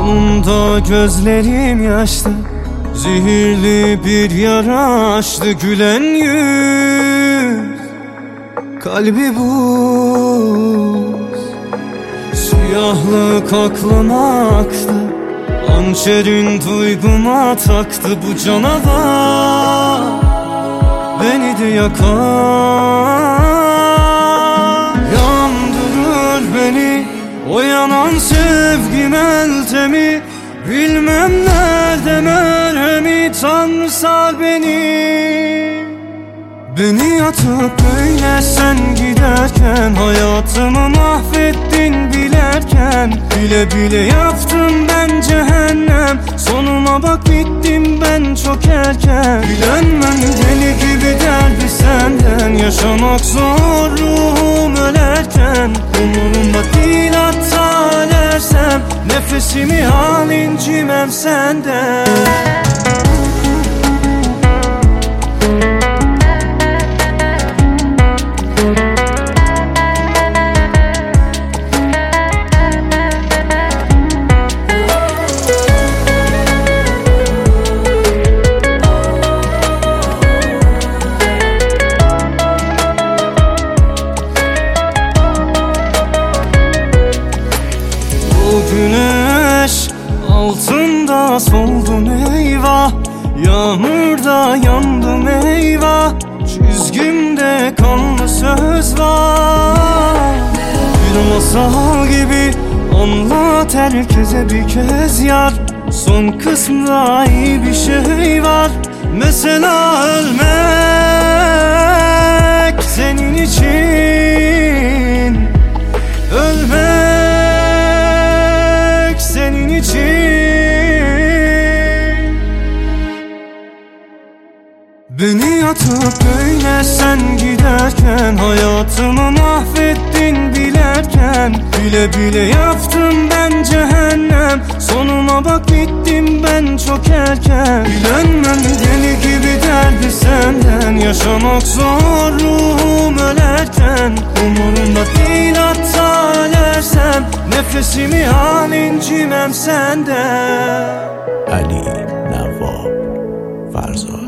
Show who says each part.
Speaker 1: Sonunda gözlerim yaşlı, zehirli bir yara açtı. Gülen yüz, kalbi buz. Siyahlık aklıma aktı, hançerin duyguma taktı. Bu canavar beni de yakar, yandırır beni o yanan sevgi meltemi. Bilmem nerede merhemi, Tanrı sar beni yatıp böyle sen giderken, hayatımı mahvettin bilerken. Bile bile yaptım ben cehennem, sonuma bak bittim ben çok erken. Bilenmem deli gibi derdi senden, yaşamak zor ruhum ölerken. Umurumda değil hatta ölersem, nefesimi al incimem senden. Güneş altında soldum eyvah, yağmurda yandım eyvah. Çizgimde kanlı söz var, bir masal gibi anlat herkese bir kez yar. Son kısmında iyi bir şey var, mesela ölmek senin için. Ölmek senin için. Beni yatıp böyle sen giderken, hayatımı mahvettin bilerken. Bile bile yaptım ben cehennem, sonuma bak bittim ben çok erken. Bilenmem deli gibi derdi senden, yaşamak zor ruhum ölerken. Umurumda değil hatta ölersem, nefesimi al incimem senden.
Speaker 2: Ali Navab Farzoad.